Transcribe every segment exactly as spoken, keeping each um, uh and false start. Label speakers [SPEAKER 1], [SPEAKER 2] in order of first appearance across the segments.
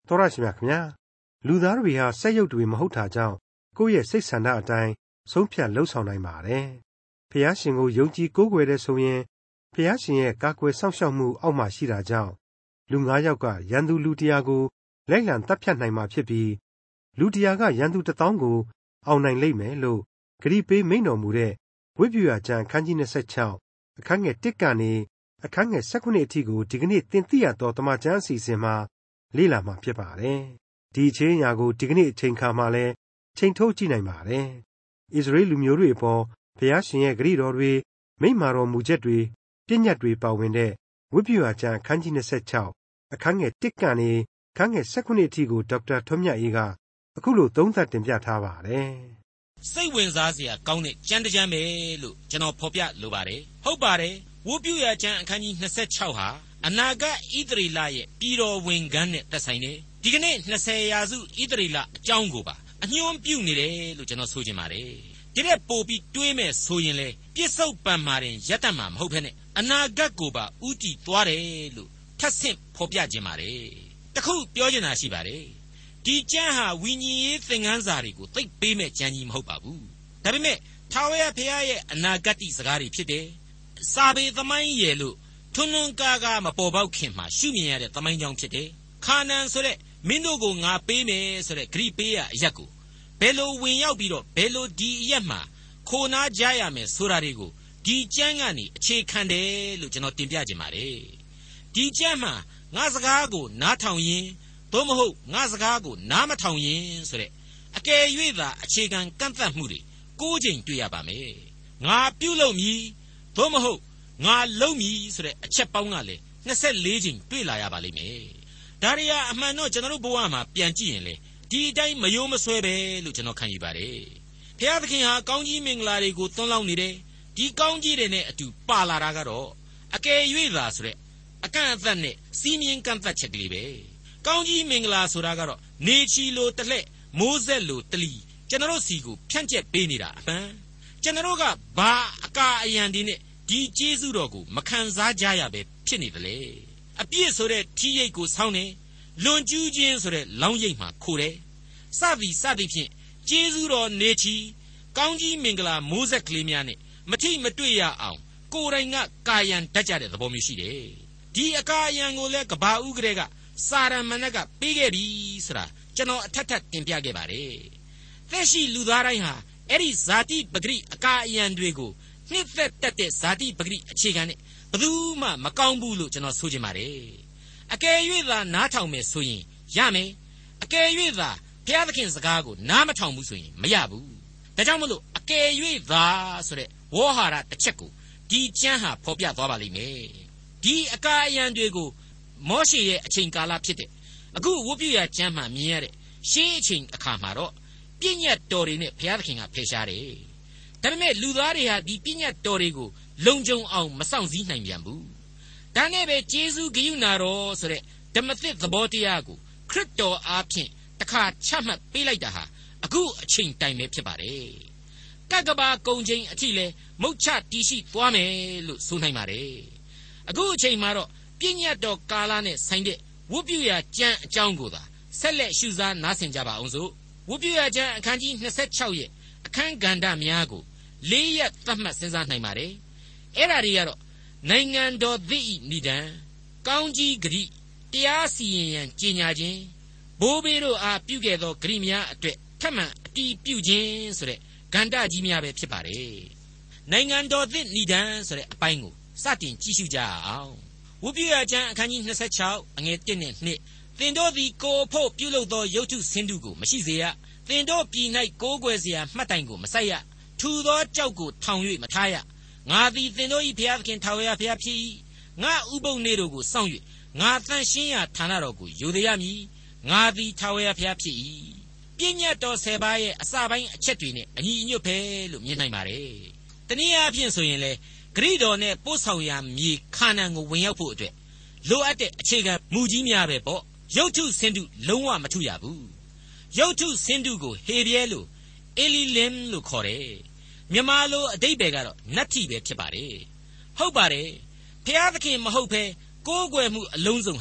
[SPEAKER 1] တော်ရရှိမြခင်ဗျာလူသားတွေဟာစက်ရုပ်တွေမဟုတ်တာကြောင့်ကိုယ့်ရဲ့စိတ်ဆန္ဒအတိုင်းဆုံးဖြတ်လှုပ်ဆောင်နိုင်ပါတယ်ဖျားရှင်ကိုယုံကြည်ကိုးကွယ်တဲ့ဆိုရင်ဖျားရှင်ရဲ့ကာကွယ်စောင့်ရှောက်မှုအောက်မှာရှိတာကြောင့်လူငါးယောက်ကရန်သူလူတရာကိုလိုက်လံတပ်ဖြတ်နိုင်မှာဖြစ်ပြီးလူတရာကရန်သူတစ်သောင်းကိုအောင်နိုင်လိမ့်မယ်လို့ဂရိပေးမိန့်တော်မူတဲ့ဝိပုယကျမ်းအခန်းကြီးနှစ်ဆယ့်ခြောက်အခန်းငယ်တစ်ကနေအခန်းငယ်ဆယ့်ခုနှစ်အထိကိုဒီကနေ့သင်သိရသောတမန်ကျမ်းအစီအစဉ်မှာလေ့လာမှာဖြစ်ပါတယ်။ဒီအချိန်အရာကိုဒီကနေ့အချိန်ခါမှာလည်းချိန်ထုတ်ကြည့်နိုင်ပါတယ်။ဣသရေလလူမျိုးတွေအပေါ်ဘုရားရှင်ရဲ့ဂရုတော်တွေမိန့်မာတော်မူချက်တွေပြည့်ညတ်တွေပါဝင်တဲ့ဝိပုယကျမ်းအခန်းကြီးနှစ်ဆယ့်ခြောက်အခန်းငယ်တစ်ကနေအခန်းငယ်ဆယ့်ခုနှစ်အထိကိုဒေါက်တာထွန်းမြတ်အေးကအခုလိုသုံးသပ်တင်ပြထားပါတယ်
[SPEAKER 2] ။စိတ်ဝင်စားစရာကောင်းတဲ့ကျမ်းတစ်ကျမ်းပဲလို့ကျွန်တော်ဖော်ပြလိုပါတယ်။ဟုတ်ပါတယ်ဝိပုယကျမ်းအခန်းကြီးနှစ်ဆယ့်ခြောက်ဟာအနာဂတ်ဣသရေလရဲ့ပြည်တော်ဝင်ခန်းနဲ့သက်ဆိုင်တယ်။ဒီကနေ့နှစ်ဆယ်ရာစုဣသရေလအကြောင်းကိုပါအညွှန်းပြုနေတယ်လို့ကျွန်တော်ဆိုချင်ပါတယ်။ဒီတဲ့ပို့ပြီးတွေးမဲ့ဆိုရင်လေပြစ္ဆုတ်ပံမာရင်ရက်တတ်မှာမဟုတ်ဘဲနဲ့အနာဂတ်ကိုပါဥတီသွားတယ်လို့ထပ်ဆင့်ဖော်ပြခြင်းပါတယ်။တခုပြောချင်တာရှိပါတယ်။ဒီကျမ်းဟာဝိညာဉ်ရေးသင်ခန်းစာတွေကိုသိပ်ပေးမဲ့ကျမ်းကြီးမဟုတ်ပါဘူး။ဒါပေမဲ့ထာဝရဘုရားရဲ့အနာဂတ်စကားတွေဖြစ်တယ်။စာပေသမိုင်းရယ်လို့ထွန်းထွန်းကားကားမပေါ်ပေါက်ခင်မှာရှုမြင်ရတဲ့သမိုင်းကြောင်းဖြစ်တယ်။ခါနန်ဆိုတဲ့မင်းတို့ကိုငါပေးမယ်ဆိုတဲ့ဂရိပေးရအရက်ကိုဘယ်လိုဝင်ရောက်ပြီးတော့ဘယ်လိုဒီအရက်မှာခိုနာကြရမယ်ဆိုတာတွေကိုဒီကျမ်းကနေအခြေခံတယ်လို့ကျွန်တော်တင်ပြခြင်းပါတယ်။ဒီကျမ်းမှာငါစကားကိုနားထောင်ရင်သို့မဟုတ်ငါစကားကိုနားမထောင်ရင်ဆိုတဲ့အကယ်၍သာအခြေခံကန့်သတ်မှုတွေကိုးချိန်တွေ့ရပါမယ်။ငါပြုလုပ်မည်သို့မဟုတ်ငါလုံးမည်ဆိုတဲ့အချက်ပေါင်းကလည်းနှစ်ဆယ့်လေးချိန်တွေ့လာရပါလိမ့်မယ်။ဒါရီယာအမှန်တော့ကျွန်တော်တို့ဘဝမှာပြန်ကြည့်ရင်လေဒီအတိုင်းမယိုးမဆွဲပဲလို့ကျွန်တော်ခံယူပါတယ်။ဘုရားသခင်ဟာကောင်းကြီးမင်္ဂလာတွေကိုသွန်းလောင်းနေတယ်။ဒီကောင်းကြီးတွေနဲ့အတူပါလာတာကတော့အကယ်၍သာဆိုတဲ့အကန့်အသတ်နဲ့စီးမြင်ကန့်သတ်ချက်ကလေးပဲ။ကောင်းကြီးမင်္ဂလာဆိုတာကတော့နေချီလိုတလှဲ့မိုးဆက်လိုတလီကျွန်တော်တို့စီကိုဖြန့်ကျက်ပေးနေတာအပန်းကျွန်တော်တို့ကဘာအကာအယံဒီနဲ့ဒီကျေးဇူးတော်ကိုမခံစားကြရပဲဖြစ်နေတယ်လေအပြည့်ဆိုတဲ့ထီးရိတ်ကိုဆောင်းတယ်လွန်ကျူးခြင်းဆိုတဲ့လောင်းရိတ်မှာခိုတယ်စသည်စသည်ဖြင့်ကျေးဇူးတော်နေချီကောင်းကြီးမင်္ဂလာမိုးဆက်ကလေးများနဲ့မထိမတွေ့ရအောင်ကိုယ်တိုင်ကကာယံတတ်ကြတဲ့သဘောမျိုးရှိတယ်ဒီအကာအယံကိုလည်းကဘာဥကလေးကစာရမဏေကပေးခဲ့ပြီဆိုတာကျွန်တော်အထက်ထပ်တင်ပြခဲ့ပါတယ်သက်ရှိလူသားတိုင်းဟာအဲ့ဒီဇာတိပဂရိအကာအယံတွေကိုနှစ်သက်တတ်တဲ့ဇာတိပဂရိအခြေခံနဲ့ဘယ်သူမှမကောင်းဘူးလို့ကျွန်တော်ဆိုချင်ပါတယ်အကယ်၍သာနားထောင်မယ်ဆိုရင်ရမယ်အကယ်၍သာဘုရားသခင်စကားကိုနားမထောင်ဘူးဆိုရင်မရဘူးဒါကြောင့်မလို့အကယ်၍သာဆိုတဲ့ဝေါဟာရတစ်ချက်ကိုဒီကျမ်းဟာဖော်ပြသွားပါလိမ့်မယ်ဒီအကာအယံတွေကိုမောရှေရဲ့အချိန်ကာလဖြစ်တဲ့အခုဝိပုယကျမ်းမှာမြင်ရတဲ့ရှေးအချိန်အခါမှာတော့ပြည့်ညတ်တော်တွေနဲ့ဘုရားသခင်ကဖယ်ရှားတယ်ဒါပေမဲ့လူသားတွေဟာဒီပြည့်ညတ်တော်တွေကိုလုံခြုံအောင်မစောင့်စည်းနိုင်ပြန်ဘူးဒါနဲ့ပဲဂျေဇုဂရုဏာတော်ဆိုတဲ့ဓမ္မသစ်သဘောတရားကိုခရစ်တော်အားဖြင့်တခါချမှတ်ပေးလိုက်တာဟာအခုအချိန်တိုင်ပဲဖြစ်ပါတယ်ကကဘာကုံချိန်အထိလဲမုတ်ချတီးရှိသွားမယ်လို့ဆိုနိုင်ပါတယ်အခုအချိန်မှာတော့ပြည့်ညတ်တော်ကာလနဲ့ဆိုင်တဲ့ဝိပုယကျမ်းအကြောင်းကိုသာဆက်လက်ရှုစားနားဆင်ကြပါအောင်စို့ဝိပုယကျမ်းအခန်းကြီးနှစ်ဆယ့်ခြောက်ရဲ့အခန်းကဏ္ဍများကိုလေးရက်သတ်မှတ်စဉ်းစားနိုင်ပါတယ်အဲ့ဒါတွေကတော့နိုင်ငံတော်သစ်ဤနိဒံကောင်းကြီးဂရိတရားစီရင်ရန်ကြီးညာခြင်းဘိုးဘေးတို့အားပြုခဲ့သောဂရိများအတွက်ထပ်မံအတီးပြုခြင်းဆိုတဲ့ကဏ္ဍကြီးများပဲဖြစ်ပါတယ်နိုင်ငံတော်သစ်နိဒံဆိုတဲ့အပိုင်းကိုစတင်ကြည့်ရှုကြအောင်ဝိပုယကျမ်းအခန်းကြီးနှစ်ဆယ့်ခြောက်အငယ်တစ်နဲ့နှစ်သင်တို့သည်ကိုယ်ဖို့ပြုလုပ်သောယုတ်ထုဆင်းတုကိုမရှိစေရသင်တို့ပြည်၌ကိုးကွယ်เสียမှတ်တိုင်ကိုမဆိုင်ရထူသောကြောက်ကိုထောင်၍မထားရငါသည်သင်တို့၏ဘုရားသခင်ထာဝရဘုရားဖြစ်၏ငါဥပုပ်နေတို့ကိုစောင့်၍ငါတန်ရှင်းရာဌာနတော်ကိုယူသေးရမည်ငါသည်ထာဝရဘုရားဖြစ်၏ပြည့်ညတ်တော်ဆယ်ပါးရဲ့အစပိုင်းအချက်တွေနဲ့အညီအညွတ်ပဲလို့မြင်နိုင်ပါတယ်တနည်းအားဖြင့်ဆိုရင်လေဂရိတော်နဲ့ပို့ဆောင်ရာမြေခါနန်ကိုဝင်ရောက်ဖို့အတွက်လိုအပ်တဲ့အခြေခံမူကြီးများပဲပေါ့ရုပ်ထုဆင်းတုလုံးဝမထုရဘူးရုပ်ထုဆင်းတုကိုဟေဘရဲလို့အေလီလင်လို့ခေါ်တယ်မြန်မာလိုအဓိပ္ပာယ်ကတော့နတ္ထိပဲဖြစ်ပါတယ်ဟုတ်ပါတယ်ဘုရားသခင်မဟုတ်ဘဲကိုးကွယ်မှုအလုံးစုံဟာ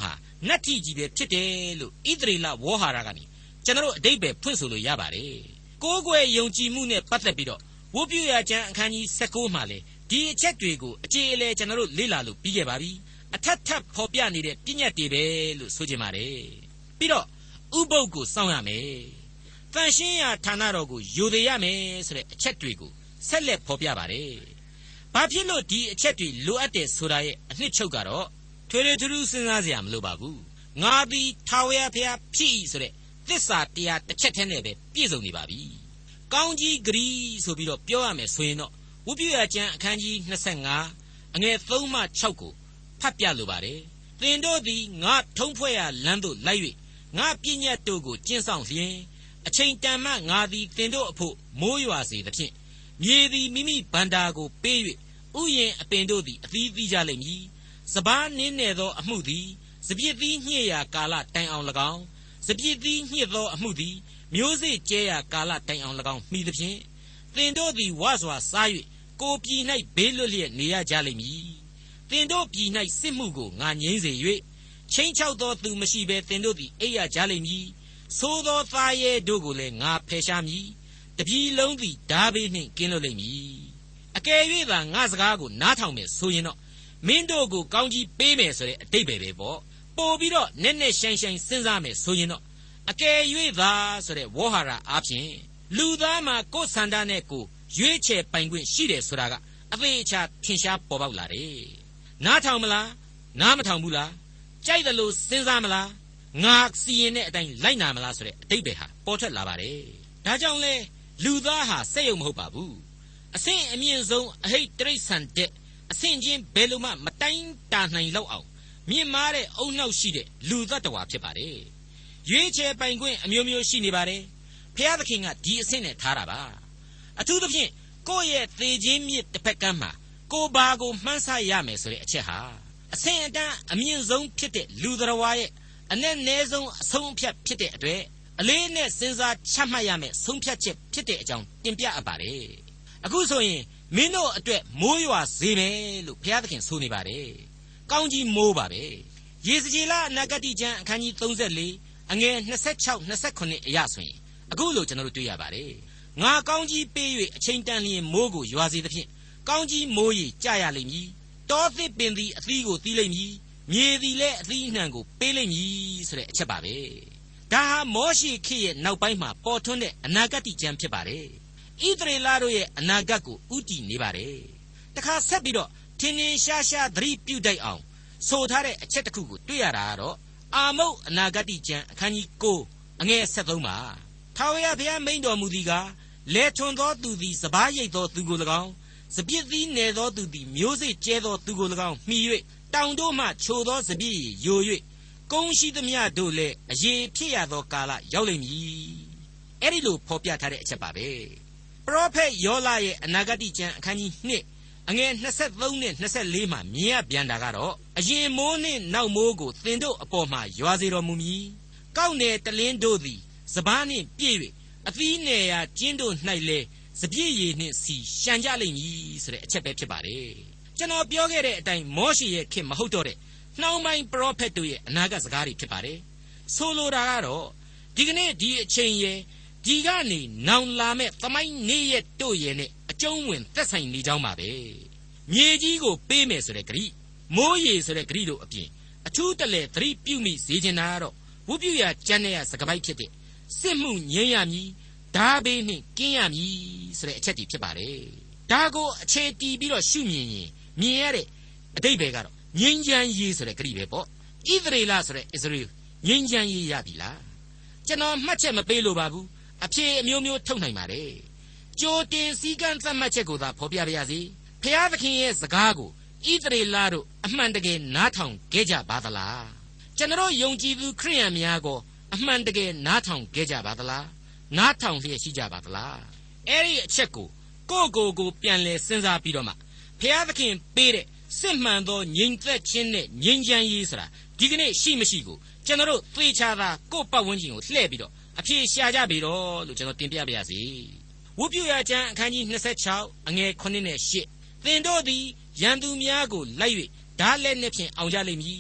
[SPEAKER 2] နတ်ထီကြီးပဲဖြစ်တယ်လို့ဣသရေလဝေါဟာရကနေကျွန်တော်အဓိပ္ပာယ်ဖွင့်ဆိုလို့ရပါတယ်ကိုးကွယ်ယုံကြည်မှုနဲ့ပတ်သက်ပြီးတော့ဝတ်ပြုရာကျမ်းအခန်းကြီး၁၉မှာလေဒီအချက်တွေကိုအကျေအလည်ကျွန်တော်လေ့လာလို့ပြီးခဲ့ပါပြီအထက်ထပ်ဖော်ပြနေတဲ့ပြည့်ညတ်တွေပဲလို့ဆိုချင်ပါတယ်ပြီးတော့ဥပုပ်ကိုစောင့်ရမယ်တန်ရှင်းရာဌာနတော်ကိုယူသေးရမယ်ဆိုတဲ့အချက်တွေကိုဆက်လက်ဖော်ပြပါတယ်ဘာဖြစ်လို့ဒီအချက်တွေလိုအပ်တယ်ဆိုတာရဲ့အနှစ်ချုပ်ကတော့ထွေထွေထူးထူးစဉ်းစားစရာမလိုပါဘူးငါသည်ထာဝရဘုရားဖြစ်၏ဆိုတဲ့သစ္စာတရားတစ်ချက်တည်းနဲ့ပဲပြည့်စုံနေပါပြီကောင်းကြီးဂရီဆိုပြီးတော့ပြောရမယ်ဆိုရင်တော့ဝိပုယ္ကျမ်းအခန်းကြီး၂၅အငယ်၃မှ၆ကိုဖတ်ပြလိုပါတယ်သင်တို့သည်ငါထုံးဖွဲ့ရာလမ်းသို့လိုက်၍ငါပြည့်ညတ်တို့ကိုကျင့်ဆောင်လျင်အချိန်တန်မှငါသည်သင်တို့အဖို့မိုးရွာစေသဖြင့်မြေသည်မိမိဗန္တာကိုပေး၍ဥယျင်အပင်တို့သည်အသီးသီးကြလိမ့်မည်စပါးနင်းနေသောအမှုသည်စပြစ်သီးညှိရာကာလတိုင်အောင်၎င်းစပြစ်သီးညှစ်သောအမှုသည်မျိုးစေ့ကျဲရာကာလတိုင်အောင်၎င်းမှီသဖြင့်သင်တို့သည်ဝါစွာစား၍ကိုယ်ပြည်၌ဘေးလွတ်လျက်နေရကြလိမ့်မည်သင်တို့ပြည်၌စစ်မှုကိုငါငြိမ်းစေ၍ချင်းချောက်သောသူမရှိဘဲသင်တို့သည်အိပ်ရကြလိမ့်မည်သို့သောသားရဲတို့ကိုလည်းငါဖယ်ရှားမည်တပြည်လုံးသည်ဓာဘေးနှင့်ကင်းလွတ်လိမ့်မည်အကယ်၍သာငါစကားကိုနားထောင်မယ်ဆိုရင်တော့မင်းတို့ကိုကောင်းကြီးပေးမယ်ဆိုတဲ့အတိတ်ပဲပဲပေါ့ပို့ပြီးတော့နက်နက်ရှိုင်းရှိုင်းစဉ်းစားမယ်ဆိုရင်တော့အကယ်၍သာဆိုတဲ့ဝေါဟာရအားဖြင့်လူသားမှာကိုယ်ဆန္ဒနဲ့ကိုရွေးချယ်ပိုင်ခွင့်ရှိတယ်ဆိုတာကအသေးအချာထင်ရှားပေါ်ပေါက်လာတယ်နားထောင်မလားနားမထောင်ဘူးလားကြိုက်တယ်လို့စဉ်းစားမလားငါစီရင်တဲ့အတိုင်းလိုက်နာမလားဆိုတဲ့အတိတ်ပဲဟာပေါ်ထွက်လာပါတယ်ဒါကြောင့်လေလူသားဟာစက်ရုံမဟုတ်ပါဘူးအဆင့်အမြင့်ဆုံးအဟိတ်တိရစ္ဆာန်တဲ့အဆင့်ချင်းဘယ်လိုမှမတိုင်းတာနိုင်လောက်အောင်မြင့်မားတဲ့အုံနောက်ရှိတဲ့လူသတ္တဝါဖြစ်ပါတယ်ရွေးချယ်ပိုင်ခွင့်အမျိုးမျိုးရှိနေပါတယ်ဖျားသခင်ကဒီအဆင့်နဲ့ထားတာပါအထူးသဖြင့်ကိုယ့်ရဲ့သေခြင်းမြစ်တစ်ဖက်ကမ်းမှာကိုယ်ဘာကိုမှန်းဆရမယ်ဆိုတဲ့အချက်ဟာအဆင့်အတန်းအမြင့်ဆုံးဖြစ်တဲ့လူတော်ဝါရဲ့အနဲ့နည်းဆုံးအဆုံးအဖြတ်ဖြစ်တဲ့အတွက်အလေးနဲ့စဉ်းစားချမှတ်ရမယ်ဆုံးဖြတ်ချက်ဖြစ်တဲ့အကြောင်းတင်ပြအပ်ပါတယ်အခုဆိုရင်မင်းတို့အတွက်မိုးရွာစေမယ်လို့ဘုရားသခင်ဆိုနေပါတယ်ကောင်းကြီးမိုးပါပဲယေဇကျေလအနာဂတိကျမ်းအခန်းကြီး၃၄အငယ်၂၆ ၂၉အရာဆိုရင်အခုလိုကျွန်တော်တို့တွေ့ရပါတယ်ငါကောင်းကြီးပေး၍အချိန်တန်လျင်မိုးကိုရွာစေသဖြင့်ကောင်းကြီးမိုးရီကြရလိမ့်မည်တောသစ်ပင်သည်အသီးကိုသီးလိမ့်မည်မြေသည်လည်းအသီးအနှံကိုပေးလိမ့်မည်ဆိုတဲ့အချက်ပါပဲဒါဟာမောရှိခေတ်ရဲ့နောက်ပိုင်းမှာပေါ်ထွန်းတဲ့အနာဂတိကျမ်းဖြစ်ပါတယ်ဣသရေလတို့ရဲ့အနာဂတ်ကိုဥတည်နေပါတယ်တခါဆက်ပြီးတော့ထင်ထင်ရှားရှားသတိပြုတတ်အောင်ဆိုထားတဲ့အချက်တစ်ခုကိုတွေ့ရတာကတော့အာမုတ်အနာဂတိကျမ်းအခန်းကြီး၉အငယ်၁၃ပါထာဝရဘုရားမိန့်တော်မူသည်ကားလဲထွန်သောသူသည်စပားရိတ်သောသူကို၎င်းစပြစ်သီးနယ်သောသူသည်မျိုးစေ့ကျဲသောသူကို၎င်းမှီ၍တောင်တို့မှချိုသောစပြည့်ယို၍ကုန်းရှိသမျှတို့လည်းအရေးဖြစ်ရသောကာလရောက်လိမ့်မည်အဲ့ဒီလိုဖော်ပြထားတဲ့အချက်ပါပဲပရောဖက်ယောလရဲ့အနာဂတိကျမ်းအခန်းကြီး၂အငယ်၂၃နဲ့၂၄မှာမြင်ရပြန်တာကတော့အရင်မိုးနှင့်နောက်မိုးကိုသင်တို့အပေါ်မှာရွာစေတော်မူမည်ကောက်နယ်တလင်းတို့သည်စပားနှင့်ပြည့်၍အသီးနယ်ရာကျင်းတို့၌လည်းစပြည့်ရည်နှင့်စီရှံကြလိမ့်မည်ဆိုတဲ့အချက်ပဲဖြစ်ပါတယ်ကျွန်တော်ပြောခဲ့တဲ့အတိုင်းမောရှေရဲ့ခေတ်မဟုတ်တော့တဲ့နှောင်းပိုင်းပရောဖက်တို့ရဲ့အနာဂတ်စကားတွေဖြစ်ပါတယ်ဆိုလိုတာကတော့ဒီကနေ့ဒီအချိန်ရဲ့ဒီကနေနောင်လာမဲ့သမိုင်းနေ့ရက်တို့ရဲ့နဲ့အကျုံးဝင်သက်ဆိုင်နေကြောင်းပါပဲမြေကြီးကိုပေးမယ်ဆိုတဲ့ဂရိမိုးရေဆိုတဲ့ဂရိတို့အပြင်အထူးတလဲသတိပြုမိစေချင်တာကတော့ဝုပြုရကျမ်းရဲ့စကားပိုက်ဖြစ်တဲ့စစ်မှုငြိမ်းရမည်ဓာဘေးနှင့်ကင်းရမည်ဆိုတဲ့အချက်တွေဖြစ်ပါတယ်ဒါကိုအခြေတည်ပြီးတော့ရှုမြင်ရင်မြင်ရတဲ့အတိတ်ပဲကတော့ငြိမ်းချမ်းရေးဆိုတဲ့ဂရိပဲပေါ့ဣသရေလဆိုတဲ့ဣသရေလငြိမ်းချမ်းရေးရပြီလားကျွန်တော်မှတ်ချက်မပေးလို့ပါဘူးအဖြေအမျိုးမျိုးထုတ်နိုင်ပါတယ်ကြိုတင်စည်းကမ်းသတ်မှတ်ချက်ကိုသာဖော်ပြပါရစေဖျားသခင်ရဲ့စကားကိုဣသရေလတို့အမှန်တကယ်နားထောင်ခဲ့ကြပါသလားကျွန်တော်ယုံကြည်သူခရိယန်များကိုအမှန်တကယ်နားထောင်ခဲ့ကြပါသလားနားထောင်လျက်ရှိကြပါသလားအဲ့ဒီအချက်ကိုကိုယ့်ကိုယ်ကိုပြန်လဲစဉ်းစားပြီးတော့မှဖျားသခင်ပေးတဲ့စစ်မှန်သောငြိမ်သက်ခြင်းနဲ့ငြိမ်းချမ်းရေးဆိုတာဒီကနေ့ရှိမရှိကိုကျွန်တော်တို့သေချာသာကိုယ့်ပတ်ဝန်းကျင်ကိုလှည့်ပြီးတော့အဖြေရှာကြပြီတော့လို့ကျွန်တော်တင်ပြပါရစေဝုပြုရကျမ်းအခန်းကြီး၂၆အငယ်၉နဲ့၈သင်တို့သည်ရန်သူများကိုလိုက်၍ဓာလက်နှင့်ဖြင့်အောင်ကြလိမ့်မည်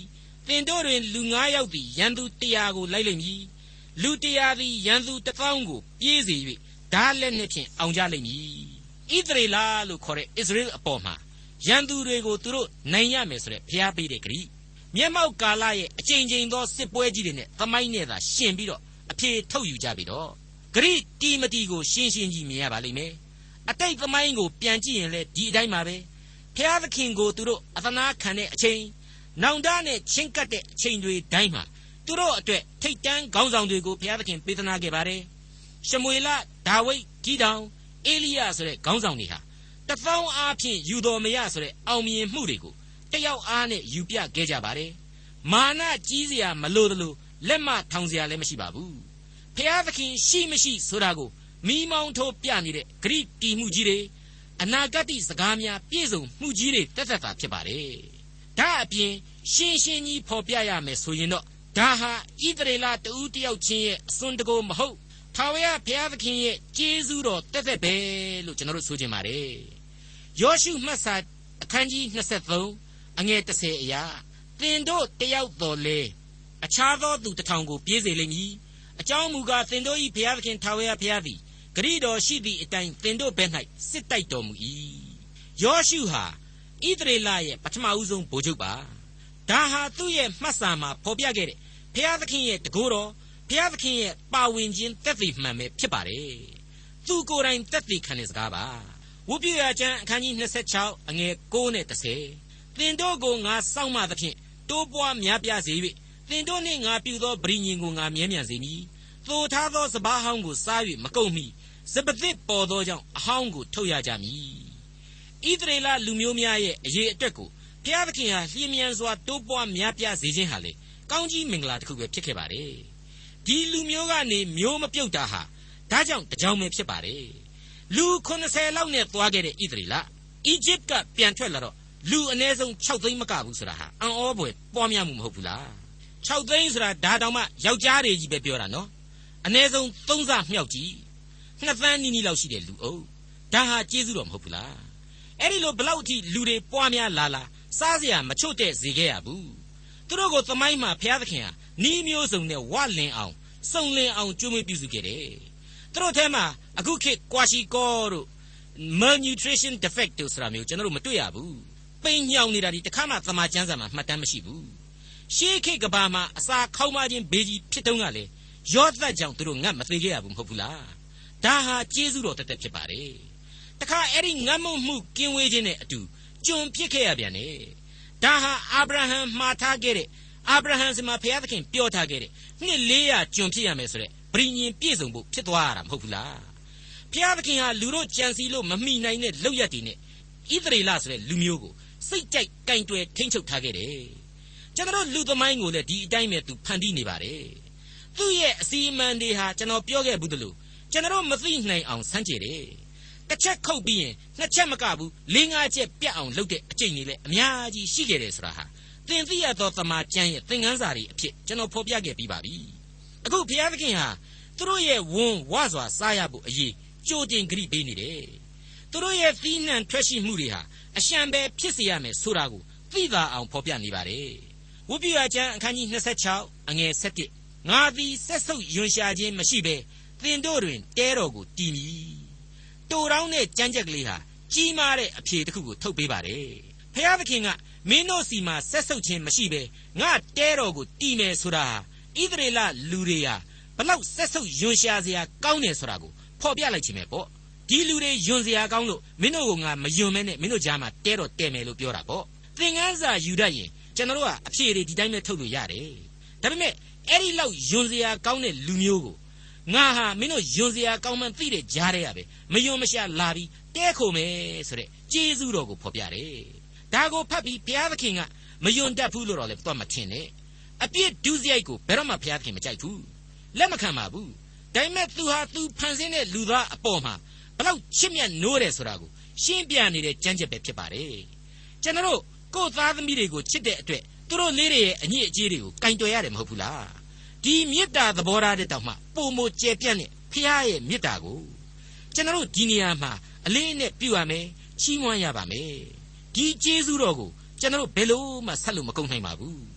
[SPEAKER 2] သင်တို့တွင်လူငါးယောက်သည်ရန်သူတရာကိုလိုက်လိမ့်မည်လူတရာသည်ရန်သူတစ်သောင်းကိုပြေးစေ၍ဓာလက်နှင့်ဖြင့်အောင်ကြလိမ့်မည်ဣသရေလလို့ခေါ်တဲ့ဣသရေလအပေါ်မှာရန်သူတွေကိုသူတို့နိုင်ရမယ်ဆိုတဲ့ဖျားပေးတဲ့ဂရိမျက်မှောက်ကာလရဲ့အချိန်ချင်းသောစစ်ပွဲကြီးတွေနဲ့သမိုင်းနဲ့သာရှင်ပြီးတော့အဖြေထုတ်ယူကြပြီတော့ဂရိတီမတီကိုရှင်းရှင်းကြီးမြင်ရပါလိမ့်မယ်အတိတ်သမိုင်းကိုပြန်ကြည့်ရင်လည်းဒီအတိုင်းပါပဲဖျားသခင်ကိုသူတို့အသနာခံတဲ့အချိန်နောင်တနဲ့ချင်းကပ်တဲ့အချိန်တွေတိုင်းမှာသူတို့အတွက်ထိတ်တန်းခေါင်းဆောင်တွေကိုဘုရားသခင်ပေးသနာခဲ့ပါတယ်။ရှမွေလ၊ဒါဝိဒ်၊ဂိဒေါင်၊အေလိယဆိုတဲ့ခေါင်းဆောင်တွေဟာတသောင်းအားဖြင့်ယူတော်မရဆိုတဲ့အောင်မြင်မှုတွေကိုတယောက်အားနဲ့ယူပြခဲ့ကြပါတယ်။မာနကြီးစရာမလိုသလိုလက်မထောင်စရာလည်းမရှိပါဘူး။ဘုရားသခင်ရှိမရှိဆိုတာကိုမိမောင်းထိုးပြနေတဲ့ဂရိတီမှုကြီးတွေအနာဂတ်စကားများပြည့်စုံမှုကြီးတွေတက်သက်တာဖြစ်ပါတယ်။ဒါအပြင်ရှင်းရှင်းကြီးဖော်ပြရမယ်ဆိုရင်တော့ဒါဟာဣသရေလတဦးတယောက်ချင်းရဲ့အစွန်းတကောမဟုတ်ထာဝရဘုရားသခင်ရဲ့ကျေးဇူးတော်တက်သက်ပဲလို့ကျွန်တော်တို့ဆိုချင်ပါတယ်။ယောရှုမှတ်စာအခန်းကြီး၂၃အငယ်၁၀အရာသင်တို့တယောက်တော်လေအခြားသောသူတစ်ထောင်ကိုပြေးစေလိမ့်မည်။အကြောင်းမူကားသင်တို့၏ဘုရားသခင်ထာဝရဘုရားသည်ဂရိတော်ရှိသည့်အတိုင်းသင်တို့ဘက်၌စစ်တိုက်တော်မူ၏။ယောရှုဟာဣသရေလရဲ့ပထမဦးဆုံးဗိုလ်ချုပ်ပါ။ဒါဟာသူ့ရဲ့မှတ်စာမှာဖော်ပြခဲ့တဲ့ဘုရားသခင်ရဲ့တကိုးတော်ဘုရားသခင်ရဲ့ပါဝင်ခြင်းသက်သေမှန်ပဲဖြစ်ပါတယ်။သူကိုယ်တိုင်သက်သေခံတဲ့စကားပါ။ဝုပ္ပယကျမ်းအခန်းကြီး၂၆အငယ်၉နဲ့၁၀သင်တို့ကိုငါစောင့်မသဖြင့်တိုးပွားများပြားစေ၍သင်တို့နှင့်ငါပြုသောပရိညင်ကိုငါမြဲမြံစေမည်။သို့ထားသောစပါးဟောင်းကိုစား၍မကုန်မီစပသစ်ပေါ်သောကြောင့်အဟောင်းကိုထုတ်ရကြမည်။ဣသရေလလူမျိုးများရဲ့အရေးအတွက်ကိုဘုရားသခင်ဟာလျင်မြန်စွာတိုးပွားများပြားစေခြင်းဟာလေကောင်းကြီးမင်္ဂလာတစ်ခုပဲဖြစ်ခဲ့ပါတယ်။ဒီလူမျိုးကနေမျိုးမပြုတ်တာဟာဒါကြောင့်တကြောင်ပဲဖြစ်ပါတယ်။လူခုနှစ်ဆယ်လောက်နဲ့သွားခဲ့တဲ့ဣသရေလအီဂျစ်ကပြန်ထွက်လာတော့လူအနည်းဆုံး၆သိန်းမကဘူးဆိုတာဟာအံ့ဩဖွယ်ပွားများမှုမဟုတ်ဘူးလား။၆သိန်းဆိုတာဒါတောင်မှယောက်ျားတွေကြီးပဲပြောတာနော်။အနည်းဆုံးသုံးဆမြောက်ကြီးနှစ်သန်းနီးနီးလောက်ရှိတဲ့လူအုပ်ဒါဟာကျေးဇူးတော်မဟုတ်ဘူးလား။အဲ့ဒီလိုဘလောက်အထိလူတွေပွားများလာလာစားစရာမချို့တဲ့စေခဲ့ရဘူး။သူတို့ကိုသမိုင်းမှာဘုရားသခင်ဟာနီးမျိုးစုံနဲ့ဝလင်အောင်စုံလင်အောင်ကျွေးမွေးပြုစုခဲ့တယ်။သူတို့ထဲမှာအခုခေတ်ကွာရှီကောတို့ malnutrition defect တို့ဆိုတာမျိုးကျွန်တော်တို့မတွေ့ရဘူး။ပိန်ညောင်နေတာဒီတခါမှသမာကျမ်းစာမှာမှတ်တမ်းမရှိဘူး။ရှေးခေတ်ကဘာမှာအစာခေါင်းမခြင်းဘေးကြီးဖြစ်တုန်းကလေရောသက်ကြောင့်သူတို့ငတ်မသေးခဲ့ရဘူးမဟုတ်ဘူးလား။ဒါဟာကျေးဇူးတော်တက်တက်ဖြစ်ပါတယ်။တခါအဲ့ဒီငတ်မွမှုကင်းဝေးခြင်းနဲ့အတူကျွန်ဖြစ်ခဲ့ရပြန်တယ်။ဒါဟာအာဗြဟံမှားထားခဲ့တဲ့အာဗြဟံစမှာဘုရားသခင်ပြောထားခဲ့တဲ့နှစ်လေးရာကျွန်ဖြစ်ရမယ်ဆိုတဲ့ပရိညင်ပြည့်စုံဖို့ဖြစ်သွားရတာမဟုတ်ဘူးလား။ဘုရားသခင်ဟာလူတို့ကြံစည်လို့မမိနိုင်တဲ့လောက်ရည်တည်နဲ့ဣသရေလဆိုတဲ့လူမျိုးကိုစိတ်ကြိုက်ကင်တွယ်ထိမ့်ချုပ်ထားခဲ့တယ်။ကျွန်တော်လူသမိုင်းကိုလည်းဒီအတိုင်းပဲသူဖန်တီးနေပါတယ်။သူ့ရဲ့အစီအမံတွေဟာကျွန်တော်ပြောခဲ့ဘူးတလို့ကျွန်တော်မသိနိုင်အောင်စမ်းကြည့်တယ်။တစ်ချက်ခုတ်ပြီးရင်နှစ်ချက်မကဘူးလေးငါးချက်ပြတ်အောင်လုပ်တဲ့အကျင့်တွေလည်းအများကြီးရှိခဲ့တယ်ဆိုတာဟာသင်သိရသောသမာကျမ်းရဲ့သင်ခန်းစာတွေအဖြစ်ကျွန်တော်ဖော်ပြခဲ့ပြီးပါပြီ။အခုဘုရားသခင်ဟာသူတို့ရဲ့ဝန်းဝစွာစားရဖို့အရေးကြိုတင်ဂရိပေးနေတယ်။သူတို့ရဲ့သီးနှံထွက်ရှိမှုတွေဟာအရှံပဲဖြစ်စေရမယ်ဆိုတာကိုသိသာအောင်ဖော်ပြနေပါတယ်။ဝုပ္ပယကျမ်းအခန်းကြီး၂၆အငယ်၁၁ငါသည်ဆက်ဆုပ်ယွန်ရှာခြင်းမရှိဘဲသင်တို့တွင်တဲတော်ကိုတည်မည်။တိုတောင်းတဲ့ကြမ်းကြက်ကလေးဟာကြီးမားတဲ့အဖြေတစ်ခုကိုထုတ်ပေးပါတယ်။ဘုရားသခင်ကမင်းတို့စီမှာဆက်ဆုပ်ခြင်းမရှိဘဲငါတဲတော်ကိုတည်မယ်ဆိုတာဣသရေလလူတွေဟာဘလောက်ဆက်ဆုပ်ယွန်ရှာစရာကောင်းတယ်ဆိုတာကိုဖော်ပြလိုက်ခြင်းပဲပေါ့ဒီလူတွေယွန်စရာကောင်းလို့မင်းတို့ကငါမယွန်မဲနဲ့မင်းတို့ကြားမှာတဲတော်တဲမယ်လို့ပြောတာပေါ့သင်ခန်းစာယူတတ်ရင်ကျွန်တော်တို့ကအဖြေတွေဒီတိုင်းပဲထုတ်လို့ရတယ်ဒါပေမဲ့အဲ့ဒီလောက်ယွန်စရာကောင်းတဲ့လူမျိုးကိုငါဟာမင်းတို့ယွန်စရာကောင်းမှန်းသိတဲ့ကြားထဲရပဲမယွန်မရှာလာပြီးတဲခုံမယ်ဆိုတဲ့ကျေးဇူးတော်ကိုဖော်ပြတယ်ဒါကိုဖတ်ပြီးဘုရားသခင်ကမယွန်တတ်ဘူးလို့တော့လည်းတော့မထင်နဲ့အပြစ်ဒုစရိုက်ကိုဘယ်တော့မှဘုရားသခင်မကြိုက်ဘူးလက်မခံပါဘူးဒါပေမဲ့သူဟာသူဖန်ဆင်းတဲ့လူသားအပေါ်မှာဘလောက်ချစ်မြတ်နိုးတယ်ဆိုတာကိုရှင်းပြနေတဲ့ကြမ်းကြက်ပဲဖြစ်ပါတယ်ကျွန်တော်တို့ကိုယ်သားသမီးတွေကိုချစ်တဲ့အတွက်သူတို့လေးတွေရဲ့အညစ်အကြေးတွေကိုကင်တွယ်ရတယ်မဟုတ်ဘူးလားဒီမေတ္တာသဘောထားတဲ့တောင်မှပုံမကျယ်ပြန့်တဲ့ဖခင်ရဲ့မေတ္တာကိုကျွန်တော်တို့ဒီနေရာမှာအလေးနဲ့ပြုရမယ်ချီးမွမ်းရပါမယ်ဒီကျေးဇူးတော်ကိုကျွန်တော်တို့ဘယ်လို့မှဆက်လို့မကုန်နိုင်ပါဘူး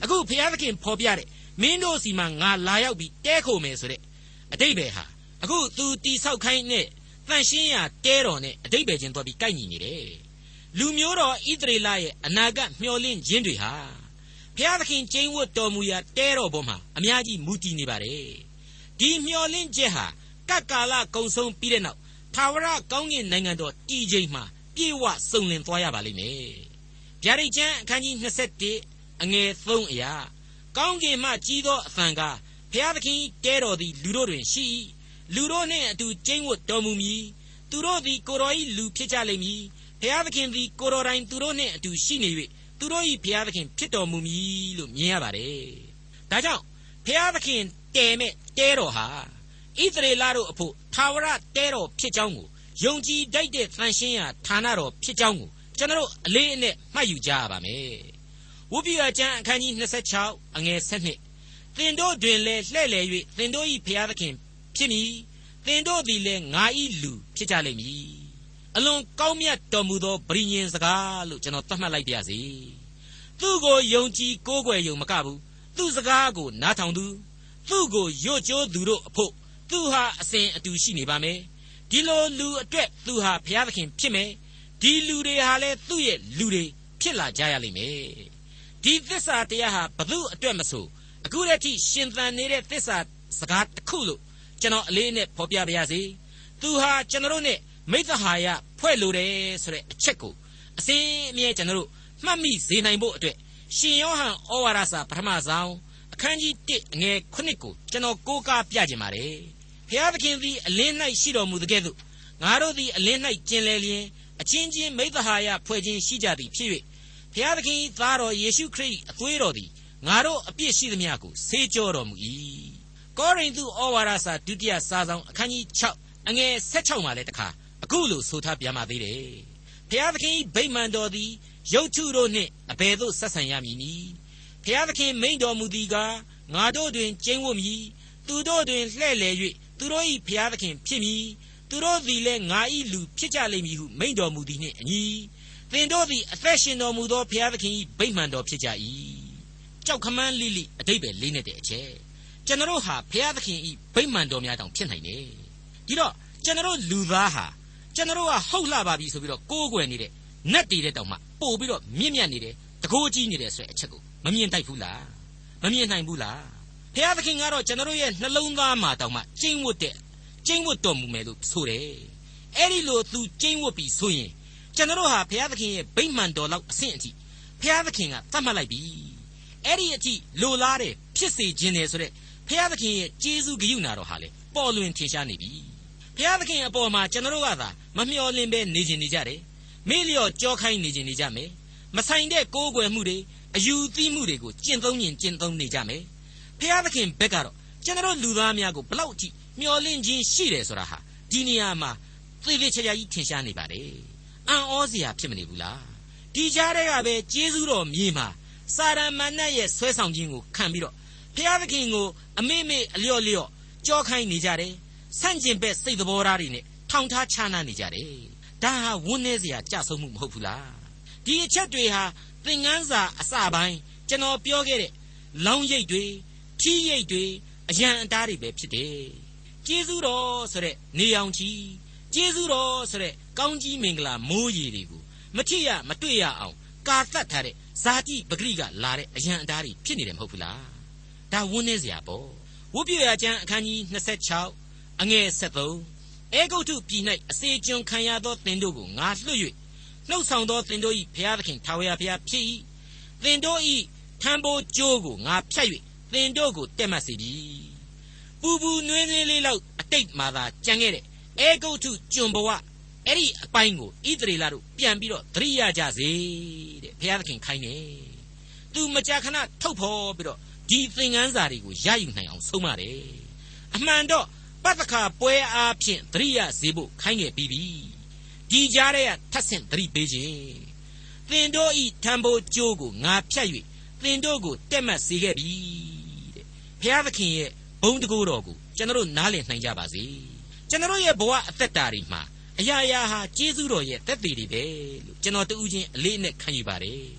[SPEAKER 2] အခုဖျားသခင်ဖော်ပြတဲ့မင်းတို့စီမှာငါလာရောက်ပြီးတဲခိုမယ်ဆိုတဲ့အတိတ်ပဲဟာအခုသူတီဆောက်ခိုင်းတဲ့တန်ရှင်းရာတဲတော်နဲ့အတိတ်ပဲချင်းသွားပြီးကိုက်ညီနေတယ်လူမျိုးတော်ဣသရေလရဲ့အနာဂတ်မျှော်လင့်ခြင်းတွေဟာဘုရားသခင်ကျိန်းဝတ်တော်မူရာတဲတော်ပေါ်မှာအများကြီးမူတည်နေပါတယ်ဒီမျှော်လင့်ချက်ဟာကပ်ကာလကုံဆုံးပြီးတဲ့နောက်ထာဝရကောင်းကင်နိုင်ငံတော်တည်ခြင်းမှာပြေဝစုံလင်သွားရပါလိမ့်မယ်ဗျာဒိတ်ကျမ်းအခန်းကြီးနှစ်ဆယ့်တစ်အငယ်သုံးအရာကောင်းကင်မှကြီးသောအသံကဘုရားသခင်တဲတော်သည်လူတို့တွင်ရှိလူတို့နှင့်အတူကျိန်းဝတ်တော်မူမည်သူတို့သည်ကိုယ်တော်၏လူဖြစ်ကြလိမ့်မည်ဘုရားသခင်သည်ကိုယ်တော်တိုင်သူတို့နှင့်အတူရှိနေ၍သူတို့၏ဘုရားသခင်ဖြစ်တော်မူမည်လို့မြင်ရပါတယ်ဒါကြောင့်ဘုရားသခင်တဲမဲ့တဲတော်ဟာဣသရေလတို့အဖို့ထာဝရတဲတော်ဖြစ်ကြောင်းကိုယုံကြည်တတ်တဲ့သန့်ရှင်းရာဌာနတော်ဖြစ်ကြောင်းကိုကျွန်တော်အလေးအနက်မှတ်ယူကြရပါမယ်ဝိပုယကျမ်းအခန်းကြီးနှစ်ဆယ့်ခြောက်အငယ်ဆယ့်နှစ်သင်တို့တွင်လည်းလှဲ့လေ၍သင်တို့၏ဘုရားသခင်ဖြစ်မည်သင်တို့သည်လည်းငါ၏လူဖြစ်ကြလိမ့်မည်အလွန်ကောင်းမြတ်တော်မူသောဗြိဉ္ဉ်စကားလို့ကျွန်တော်သတ်မှတ်လိုက်ပါစေသူ့ကိုယုံကြည်ကိုးကွယ်ယုံမကဘူးသူ့စကားကိုနားထောင်သူသူ့ကိုယွတ်ကြိုးသူတို့အဖို့သူဟာအစဉ်အတူရှိနေပါမယ်ဒီလိုလူအတွက်သူဟာဘုရားသခင်ဖြစ်မယ်ဒီလူတွေဟာလည်းသူ့ရဲ့လူတွေဖြစ်လာကြရလိမ့်မယ်ဒီသစ္စာတရားဟာဘသူအတွက်မဆိုအခုတည်းကရှင်သန်နေတဲ့သစ္စာစကားတစ်ခုလို့ကျွန်တော်အလေးနဲ့ဖော်ပြပါရစေသူဟာကျွန်တော်တို့နဲ့မိဿဟာယဖွဲ့လိုတယ်ဆိုတဲ့အချက်ကိုအစဉ်အမြဲကျွန်တော်တို့မှတ်မိစေနိုင်ဖို့အတွက်ရှင်ယောဟန်ဩဝါဒစာပထမဆုံးအခန်းကြီးတစ်အငယ်ခုနှစ်ကိုကျွန်တော်ကိုးကားပြခြင်းပါတယ်ဘုရားသခင်သည်အလင်း၌ရှိတော်မူတဲ့ကဲ့သို့ငါတို့သည်အလင်း၌ကျင်လည်လျင်အချင်းချင်းမိဿဟာယဖွဲ့ခြင်းရှိကြသည်ဖြစ်၍ဘုရားသခင်သားတော်ယေရှုခရစ်အသွေးတော်သည်ငါတို့အပြစ်ရှိသမျှကိုဆေးကြောတော်မူ၏ကောရိန္သုဩဝါဒစာဒုတိယစာဆောင်အခန်းကြီးခြောက်အငယ်ဆယ့်ခြောက်မှာလည်းတခါအခုလိုဆိုထားပြန်ပါသေးတယ်ဘုရားသခင်ဗိမာန်တော်သည်ရုပ်ထုတို့နှင့်အဘယ်သို့ဆက်ဆံရမည်နည်းဘုရားသခင်မိန့်တော်မူသည်ကားငါတို့တွင်ကျိန်းဝတ်မည်သူတို့တွင်လှဲ့လေ၍သူတို့၏ဘုရားသခင်ဖြစ်မည်သူတို့သည်လည်းငါ၏လူဖြစ်ကြလိမ့်မည်ဟုမိန့်တော်မူသည်နှင့်အညီသင်တို့သည်အသက်ရှင်တော်မူသောဘုရားသခင်၏ဗိမာန်တော်ဖြစ်ကြ၏ကြောက်ခမန်းလိလိအတိတ်ပဲလေးနေတဲ့အချက်ကျွန်တော်ဟာဘုရားသခင်၏ဗိမာန်တော်များတောင်ဖြစ်နိုင်တယ်ဒီတော့ကျွန်တော်လူသားဟာကျွန်တော်ကဟုတ်လှပါပြီဆိုပြီးတော့ကိုးကွယ်နေတဲ့နတ်တည်တဲ့တောင်မှပို့ပြီးတော့မြင့်မြတ်နေတယ်တကိုးကြီးနေတယ်ဆိုတဲ့အချက်ကိုမမြင်တိုက်ဘူးလားမမြင်နိုင်ဘူးလားဘုရားသခင်ကတော့ကျွန်တော်ရဲ့နှလုံးသားမှာတောင်မှကျင့်ဝတ်တဲ့ကျင့်ဝတ်တော်မူမယ်လို့ဆိုတယ်အဲ့ဒီလိုသူကျင့်ဝတ်ပြီးဆိုရင်ကျွန်တော်ဟာဘုရားသခင်ရဲ့ဗိမာန်တော်လောက်အဆင့်အထိဘုရားသခင်ကသတ်မှတ်လိုက်ပြီအဲ့ဒီအထိလိုလားတဲ့ဖြစ်စေခြင်းတယ်ဆိုတဲ့ဘုရားသခင်ရဲ့ကျေးဇူးဂရုဏာတော်ဟာလေပေါ်လွင်ထင်ရှားနေပြီဘုရားသခင်အပေါ်မှာကျွန်တော်ကသာမမျှော်လင့်ပဲနေခြင်းနေကြတယ်မေ့လျော့ကြောခိုင်းနေခြင်းနေကြမယ်မဆိုင်တဲ့ကိုးကွယ်မှုတွေအယူသီးမှုတွေကိုကျင့်သုံးရင်ကျင့်သုံးနေကြမယ်ဘုရားသခင်ဘက်ကတော့ကျွန်တော်လူသားများကိုဘလောက်အထိမျှော်လင့်ခြင်းရှိတယ်ဆိုတာဟာဒီနေရာမှာသေသေးချာချာကြီးထင်ရှားနေပါတယ်အံ့ဩစရာဖြစ်မနေဘူးလားဒီကြားထဲကပဲကျေးဇူးတော်မြေမှာစာရမဏေရဲ့ဆွဲဆောင်ခြင်းကိုခံပြီးတော့ဘုရားသခင်ကိုအမေ့မေ့အလျော့လျော့ကြောခိုင်းနေကြတယ်ဆန့်ကျင်ဘက်စိတ်သဘောထားတွေနဲ့ထောင်ထားခြားနာနေကြတယ်ဒါဟာဝန်းနေစရာကြဆုံးမှုမဟုတ်ဘူးလားဒီအချက်တွေဟာသင်ခန်းစာအစပိုင်းကျွန်တော်ပြောခဲ့တဲ့လောင်းရိပ်တွေထီးရိပ်တွေအရန်အတားတွေပဲဖြစ်တယ်ကျေးဇူးတော်ဆိုတဲ့နေအောင်ကြီးကျေးဇူးတော်ဆိုတဲ့ကောင်းကြီးမင်္ဂလာမိုးရီတွေကိုမထိရမတွေ့ရအောင်ကာသတ်ထားတဲ့ဇာတိပဂရိကလာတဲ့အရန်အတားတွေဖြစ်နေတယ်မဟုတ်ဘူးလားဒါဝန်းနေစရာပေါ့ဝိပုယကျမ်းအခန်းကြီးနှစ်ဆယ့်ခြောက်အငယ်ဆယ့်သုံးအေဂုတ်ထုပြည်၌အစေကျွန်ခံရသောသင်တို့ကိုငါလွှတ်၍နှုတ်ဆောင်သောသင်တို့၏ဘုရားသခင်ထာဝရဘုရားဖြစ်၏သင်တို့၏ထံပိုးကြိုးကိုငါဖြတ်၍သင်တို့ကိုတက်မှတ်စေပြီပူပူနွေးနွေးလေးလောက်အတိတ်မှသာကြံခဲ့တဲ့အေဂုတ်ထုကျွန်ဘဝအဲ့ဒီအပိုင်းကိုဣသရေလတို့ပြန်ပြီးတော့သတိရကြစေတဲ့ဘုရားသခင်ခိုင်းနေသူမကြာခဏထုတ်ဖော်ပြီးတော့ဒီသင်ခန်းစာတွေကိုရယူနိုင်အောင်ဆုံးမတယ်အမှန်တော့ပတ္တခါပွဲအားဖြင့်သတိရစေဖို့ခိုင်းခဲ့ပြီးပြီဒီကြားထဲကထပ်ဆင့်သတိပေးခြင်းသင်တို့ဤထံပိုးကြိုးကိုငါဖြတ်၍သင်တို့ကိုတက်မှတ်စေခဲ့ပြီတဲ့ဘုရားသခင်ရဲ့ဘုန်းတကူတော်ကိုကျွန်တော်နားလည်နိုင်ကြပါစေကျွန်တော်ရဲ့ဘဝအသက်တာတွေမှာအရာရာဟာကျေးဇူးတော်ရဲ့သက်သေတွေပဲလို့ကျွန်တော်တူးချင်းအလေးနဲ့ခံယူပါတယ်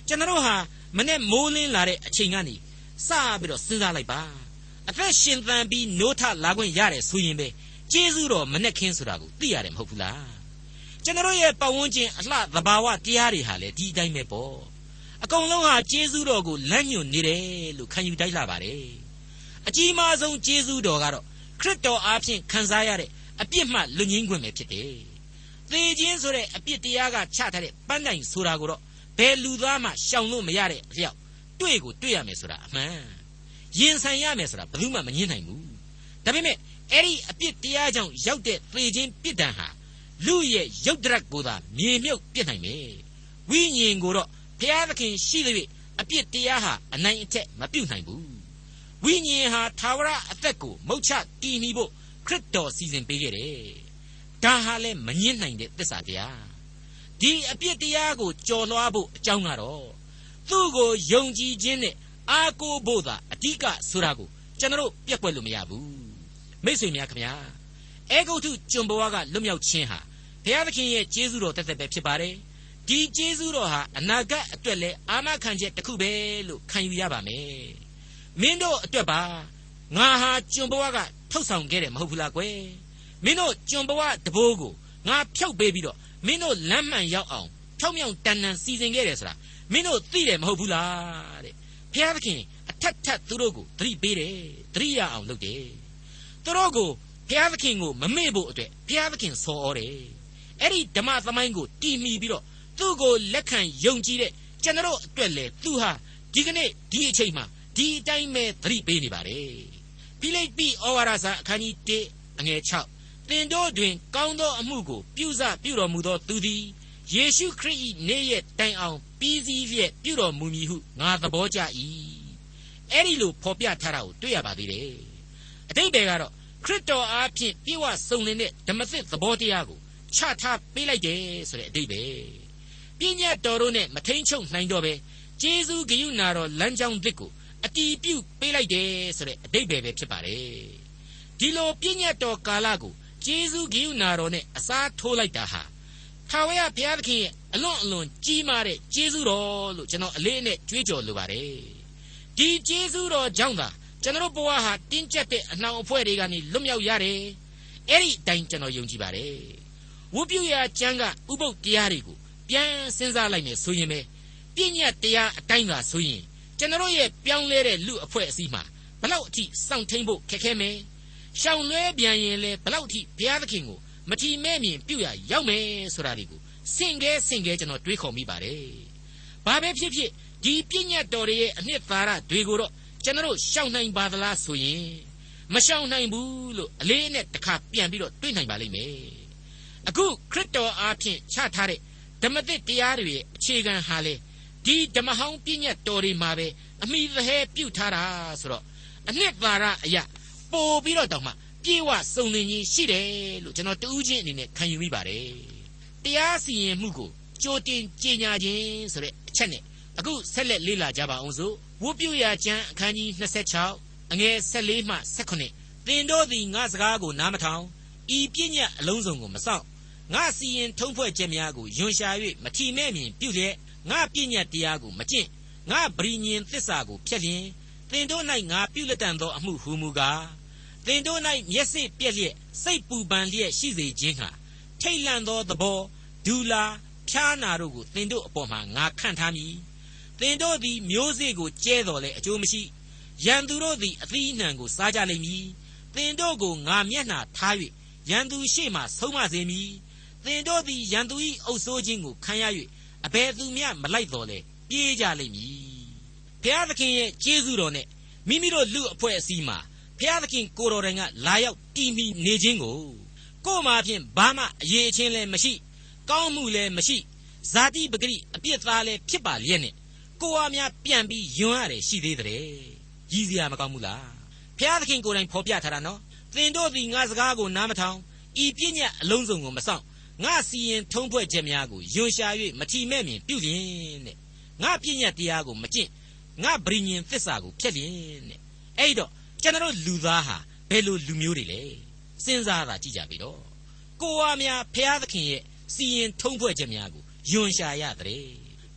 [SPEAKER 2] ကျွန်တော်ဟာမနဲ့မိုးလင်းလာတဲ့အချိန်ကနေစပြီးတော့စဉ်းစားလိုက်ပါအသက်ရှင်သန်ပြီးနိုးထလာခွင့်ရတယ်ဆိုရင်ပဲကျေးဇူးတော်မနဲ့ခင်းဆိုတာကိုသိရတယ်မဟုတ်ဘူးလားကျွန်တော်ရဲ့ပတ်ဝန်းကျင်အလှသဘာဝတရားတွေဟာလေဒီအတိုင်းပဲပေါ့အကုန်လုံးဟာကျေးဇူးတော်ကိုလမ်းညွှန်နေတယ်လို့ခံယူတိုက်လာပါတယ်အကြီးမားဆုံးကျေးဇူးတော်ကတော့ခရစ်တော်အားဖြင့်ခံစားရတဲ့အပြစ်မှလွတ်ငြိမ်းခွင့်ပဲဖြစ်တယ်သေခြင်းဆိုတဲ့အပြစ်တရားကချထားတဲ့ပန်းတိုင်ဆိုတာကိုတော့ဘယ်လူသားမှရှောင်လို့မရတဲ့အလျောက်တွေ့ကိုတွေ့ရမယ်ဆိုတာအမှန်ရင်ဆိုင်ရမယ်ဆိုတာဘယ်သူမှမငြင်းနိုင်ဘူးဒါပေမဲ့အဲ့ဒီအပြစ်တရားကြောင့်ရောက်တဲ့သေခြင်းပြစ်ဒဏ်ဟာလူရဲ့ရုပ်တရက်ကိုသာမြေမြုပ်ပြစ်နိုင်မယ်ဝိညာဉ်ကိုတော့ဘုရားသခင်ရှိတဲ့အပြစ်တရားဟာအနိုင်အထက်မပြုတ်နိုင်ဘူးဝိညာဉ်ဟာသာဝရအသက်ကိုမုတ်ချတည်နေဖို့ခရစ်တော်စီစဉ်ပေးခဲ့တယ်ဒါဟာလည်းမငြင်းနိုင်တဲ့သစ္စာတရားဒီအပြစ်တရားကိုကြော်လွှားဖို့အကြောင်းကတော့သူ့ကိုယုံကြည်ခြင်းနဲ့အားကိုးဖို့သာအဓိကဆိုတာကိုကျွန်တော်ပြက်ကွက်လို့မရဘူးမိတ်ဆွေများခင်ဗျာအေဂုတ်ထုကျွန်ဘဝကလွတ်မြောက်ခြင်းဟာဘုရားသခင်ရဲ့ကျေးဇူးတော်တသက်ပဲဖြစ်ပါတယ်ဒီကျေးဇူးတော်ဟာအနာဂတ်အတွက်လည်းအာမခံချက်တစ်ခုပဲလို့ခံယူရပါမယ်မင်းတို့အတွက်ပါငါဟာကျွန်ဘဝကထုတ်ဆောင်ခဲ့တယ်မဟုတ်ဘူးလားကွယ်မင်းတို့ကျွန်ဘဝတဘိုးကိုငါဖြုတ်ပေးပြီးတော့မင်းတို့လမ်းမှန်ရောက်အောင်ဖြောင်းမြောင်းတန်တန်စီစဉ်ခဲ့တယ်ဆိုတာမင်းတို့သိတယ်မဟုတ်ဘူးလားတဲ့ဘုရားသခင်အထက်ထက်သူတို့ကိုသတိပေးတယ်သတိရအောင်လုပ်တယ်သူတို့ကိုဘုရားသခင်ကိုမမေ့ဖို့အတွက်ဘုရားသခင်ဆော်ဩတယ်အဲ့ဒီဓမ္မသမိုင်းကိုတည်မီပြီးတော့သူ့ကိုလက်ခံယုံကြည်တဲ့ကျွန်တော်အတွက်လေသူဟာဒီကနေ့ဒီအချိန်မှာဒီအတိုင်းပဲသတိပေးနေပါတယ်ဖိလိပ္ပိဩဝါဒစာအခန်းကြီးတစ်အငယ်၆သင်တို့တွင်ကောင်းသောအမှုကိုပြုစပြုတော်မူသောသူသည်ယေရှုခရစ်၏နေ့ရက်တိုင်အောင်ပြီးစည်းလျက်ပြုတော်မူမည်ဟုငါသဘောကျ၏အဲ့ဒီလိုဖော်ပြထားတာကိုတွေ့ရပါသေးတယ်အတိတ်ဘယ်ကတော့ခရစ်တော်အားဖြင့်ပြေဝစုံလင်တဲ့ဓမ္မသစ်သဘောတရားကိုချထားပေးလိုက်တယ်ဆိုတဲ့အတိတ်ပဲပညာတော်တို့နဲ့မထိန်ချုပ်နိုင်တော့ပဲဂျေဇုဂရုဏာတော်လမ်းကြောင်းသစ်ကိုအတီးပြုတ်ပေးလိုက်တယ်ဆိုတဲ့အတိတ်ပဲဖြစ်ပါတယ်ဒီလိုပညာတော်ကာလကိုဂျေဇုဂရုဏာတော်နဲ့အစားထိုးလိုက်တာဟာထာဝရဘုရားသခင်ရဲ့အလွန်အလွန်ကြီးမားတဲ့ဂျေဇုတော်လို့ကျွန်တော်အလေးနဲ့ကြွေးကြော်လိုပါတယ်ဒီဂျေဇုတော်ကြောင့်သာကျွန်တော်ဘဝဟာတင်းကျပ်တဲ့အနှောင်အဖွဲ့တွေကနေလွတ်မြောက်ရတယ်အဲ့ဒီအတိုင်းကျွန်တော်ယုံကြည်ပါတယ်ဝုပြုရာကျမ်းကဥပုပ်တရားတွေကိုပြန်စဉ်းစားလိုက်မယ်ဆိုရင်ပဲပညာတရားအတိုင်းသာဆိုရင်ကျွန်တော်ရဲ့ပြောင်းလဲတဲ့လူအဖွဲ့အစည်းမှာဘလောက်အထိစောင့်ထိန်ဖို့ခက်ခဲမယ်ရှောင်လွဲပြန်ရင်လည်းဘလောက်အထိဘုရားသခင်ကိုမထီမဲ့မြင်ပြုရရောက်မယ်ဆိုတာတွေကိုစင်ကဲစင်ကဲကျွန်တော်တွေးခေါ်မိပါတယ်ဘာပဲဖြစ်ဖြစ်ဒီပညာတော်ရဲ့အနှစ်သာရတွေကိုတော့ကျွန်တော်ရှောင်နိုင်ပါသလားဆိုရင်မရှောင်နိုင်ဘူးလို့အလေးနဲ့တစ်ခါပြန်ပြီးတော့တွေးနိုင်ပါလိမ့်မယ်အခုခရစ်တော်အားဖြင့်ချထားတဲ့ဓမ္မသစ်တရားတွေရဲ့အခြေခံဟာလေဒီဓမ္မဟောင်းပညာတော်တွေမှာပဲအမိသဟဲပြုထားတာဆိုတော့အနှစ်သာရအရာပို့ပြီးတော့တောင်မှပြေဝစုံလင်ကြီးရှိတယ်လို့ကျွန်တော်တူးချင်းအနေနဲ့ခံယူမိပါတယ်တရားစီရင်မှုကိုကြိုတင်ကြေညာခြင်းဆိုတဲ့အချက်နဲ့အခုဆက်လက်လေ့လာကြပါအောင်စို့ဝုပြုရာကျမ်းအခန်းကြီး၂၆အငယ်၁၄မှ၁၈သင်တို့သည်ငါစကားကိုနားမထောင်ဤပညာအလုံးစုံကိုမစောင့်ငါစီရင်ထုံးဖွဲ့ချက်များကိုယွန်ရှာ၍မထီမဲ့မြင်ပြုလျက်ငါပညာတရားကိုမကျင့်ငါပရိညင်သစ္စာကိုဖျက်လျင်သင်တို့၌ငါပြုလက်တန်သောအမှုဟူမူကားသင်တို့၌မျက်စိပြက်လျက်စိတ်ပူပန်လျက်ရှိစေခြင်းဟာထိတ်လန့်သောသဘောဒူလာဖြားနာတို့ကိုသင်တို့အပေါ်မှာငါခန့်ထားမည်သင်တို့သည်မျိုးစေ့ကိုကျဲတော်လဲအကျိုးမရှိရန်သူတို့သည်အသီးအနှံကိုစားကြလိမ့်မည်သင်တို့ကိုငါမျက်နှာထား၍ရန်သူရှေ့မှဆုံးမစေမည်သင်တို့သည်ရန်သူ၏အုပ်ဆိုးခြင်းကိုခံရ၍အဘယ်သူမျှမလိုက်တော်လဲပြေးကြလိမ့်မည်ဘုရားသခင်ရဲ့ကျေးဇူးတော်နဲ့မိမိတို့လူအဖွဲ့အစည်းမှာဘုရားသခင်ကိုယ်တော်တိုင်ကလာရောက်တည်မီနေခြင်းကိုကိုယ်မှာဖြင့်ဘာမှအရေးအချင်းလည်းမရှိကောင်းမှုလည်းမရှိဇာတိပဂရိအပြစ်သားလည်းဖြစ်ပါလျက်နဲ့ကိုယ်အားများပြန်ပြီးယွန်းရတယ်ရှိသေးတယ်ရည်စရာမကောင်းဘူးလားဘုရားသခင်ကိုယ်တိုင်ဖော်ပြထားတာနော်သင်တို့သည်ငါစကားကိုနားမထောင်ဤပညာအလုံးစုံကိုမစောင့်ငါစီရင်ထုံးဖွဲ့ချက်များကိုယွန်ရှာ၍မထီမဲ့မြင်ပြုလျင်တဲ့ငါပညာတရားကိုမကျင့်ငါပရိညင်သစ္စာကိုဖျက်လျင်တဲ့အဲ့တော့ကျွန်တော်လူသားဟာဘယ်လိုလူမျိုးတွေလဲစဉ်းစားတာကြည့်ကြပြီတော့ကိုယ်အားများဘုရားသခင်ရဲ့စီရင်ထုံးဖွဲ့ချက်များကိုယွန်ရှာရတဲ့ဘ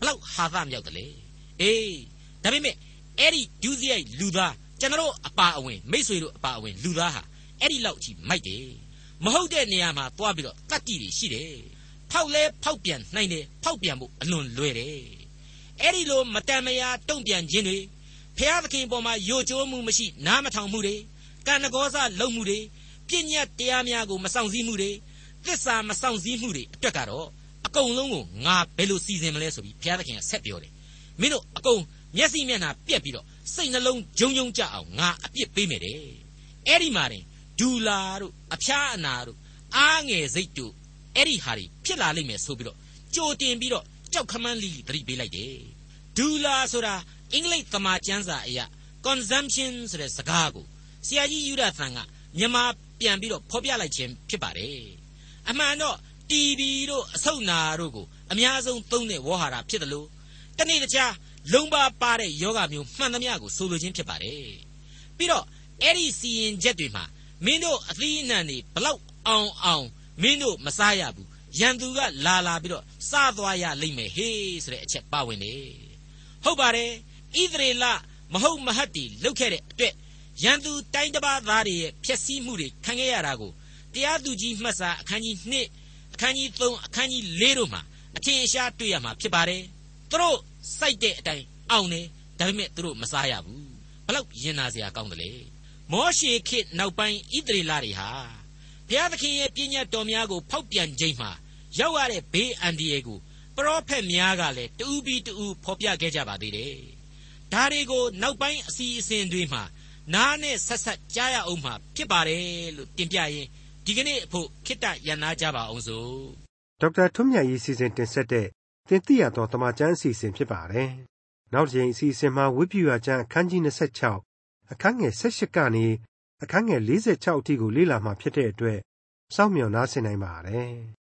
[SPEAKER 2] လောက်ဟာသမြောက်တယ်လေအေးဒါပေမဲ့အဲ့ဒီဒုစရိုက်လူသားကျွန်တော်အပါအဝင်မိတ်ဆွေတို့အပါအဝင်လူသားဟာအဲ့ဒီလောက်ကြီးမိုက်တယ်မဟုတ်တဲ့နေရာမှာသွားပြီးတော့တတ်တည်တွေရှိတယ်ဖောက်လဲဖောက်ပြန်နိုင်တယ်ဖောက်ပြန်ဖို့အလွန်လွယ်တယ်အဲ့ဒီလိုမတန်မရာတုံ့ပြန်ခြင်းတွေဖျားသခင်ပေါ်မှာယိုကျိုးမှုမရှိနားမထောင်မှုတွေကံတကောစလုံမှုတွေပြည့်ညတ်တရားများကိုမဆောင်စည်းမှုတွေသစ္စာမဆောင်စည်းမှုတွေအတွက်ကတော့အကုန်လုံးကိုငါဘယ်လိုစီစဉ်မလဲဆိုပြီးဘုရားသခင်ကဆက်ပြောတယ်မင်းတို့အကုန်မျက်စိမျက်နှာပြက်ပြီးတော့စိတ်နှလုံးဂျုံဂျုံကြအောင်ငါအပြစ်ပေးမယ်တဲ့အဲ့ဒီမှာတင်ဒူလာတို့အဖျားအနာတို့အားငယ်စိတ်တို့အဲ့ဒီဟာတွေဖြစ်လာလိမ့်မယ်ဆိုပြီးတော့ကြိုတင်ပြီးတော့ကြောက်ခမန်းလီသတိပေးလိုက်တယ်ဒူလာဆိုတာအင်္ဂလိပ်သမာကျမ်းစာအရ consumption ဆိုတဲ့စကားကိုဆရာကြီးယူဒသန်ကမြန်မာပြန်ပြီးတော့ဖော်ပြလိုက်ခြင်းဖြစ်ပါတယ်အမှန်တော့ တီ ဗီ တို့အဆုတ်နာတို့ကိုအများဆုံးသုံးတဲ့ဝေါ်ဟာရဖြစ်တယ်လို့တနေ့တခြားလုံပါပါတဲ့ယောဂမျိုးမှန်သမျှကိုဆိုလိုခြင်းဖြစ်ပါတယ်ပြီးတော့အဲ့ဒီစီရင်ချက်တွေမှာမင်းတို့အသီးအနှံတွေဘလောက်အောင်အောင်မင်းတို့မစားရဘူးရန်သူကလာလာပြီးတော့စားသွားရလိမ့်မယ်ဟေးဆိုတဲ့အချက်ပါဝင်တယ်ဟုတ်ပါတယ်ဣသရေလမဟုတ်မဟတ်တီလုတ်ခဲ့တဲ့အတွက်ရန်သူတိုင်းတစ်ပါးသားတွေရဲ့ဖျက်ဆီးမှုတွေခံခဲ့ရတာကိုတရားသူကြီးမှတ်စာအခန်းကြီးနှစ်အခန်းကြီးသုံးအခန်းကြီးလေးတို့မှာအထင်အရှားတွေ့ရမှာဖြစ်ပါတယ်သူတို့စိုက်တဲ့အတိုင်းအောင်တယ်ဒါပေမဲ့သူတို့မစားရဘူးဘလောက်ရင်နာစရာကောင်းတယ်လေမောရှေခေတ်နောက်ပိုင်းဣသရေလတွေဟာဘုရားသခင်ရဲ့ပြည့်ညတ်တော်များကိုဖောက်ပြန်ခြင်းမှာရောက်ရတဲ့ဘေးအန္တရာယ်ကိုပရောဖက်များကလည်းတူးပြီးတူးဖော်ပြခဲ့ကြပါသေးတယ်ဒါတွေကိုနောက်ပိုင်းအစီအစဉ်တွေမှာနားနဲ့ဆက်ဆက်ကြားရအောင်မှာဖြစ်ပါတယ်လို့တင်ပြရင်းဒီကနေ့အဖို့ခေတ္တရန်နာကြပါအောင်စို့
[SPEAKER 1] ဒေါက်တာထွန်းမြတ်ရေးစီစဉ်တင်ဆက်တဲ့သင်သိရသောသမကျမ်းအစီအစဉ်ဖြစ်ပါတယ်နောက်တစ်ချိန်အစီအစဉ်မှာဝိပုယကျမ်းအခန်းကြီးနှစ်ဆယ့်ခြောက်အခန်းငယ်၁၈ကနေအခန်းငယ်၄၆အထိကိုလေ့လာမှဖြစ်တဲ့အတွက်စောင့်မျှော်နားဆင်နိုင်ပါတယ်